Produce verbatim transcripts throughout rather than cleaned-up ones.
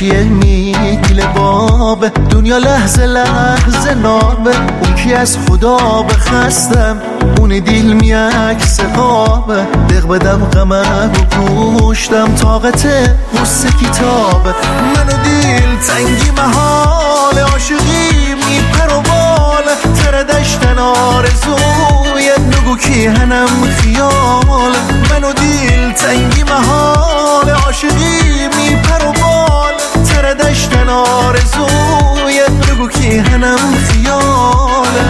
چیه میگل بابه دنیا لحظه لحظه نابه اون کی از خدا بخستم اون دیل میعکس خوابه دق بدم غمه رو پوشتم طاقت غصه کتابه منو دیل تنگی محال عاشقی میپر و بال تر دشتن آرزوی نگو کی هنم خیال منو دیل تنگی محال عاشقی میپر و بال تر دشتن آرزوی نگو کی هنم خیال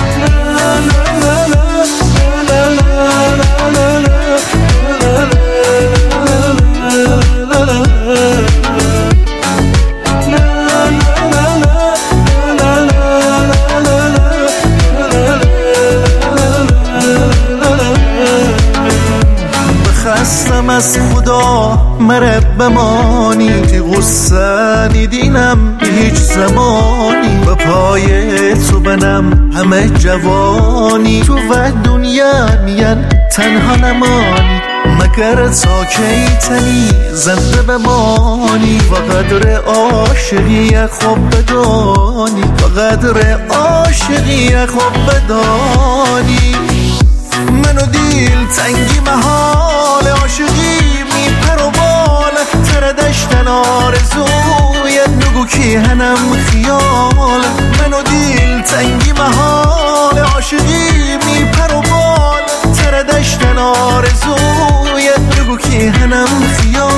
خستم از خدا مرب بمانی تی غصه نیدینم هیچ زمانی به پای تو بنم همه جوانی تو و دنیا میان تنها نمانی مگر تا کی تنی زنده بمانی و قدر عاشقی خوب بدانی و قدر عاشقی خوب بدانی منو دیل تنگی محال عاشقی میپر و بال تر دشتن آرزوی نگو کی هنم خیال منو دیل تنگی محال عاشقی میپر و بال تر دشتن آرزوی نگو کی هنم خیال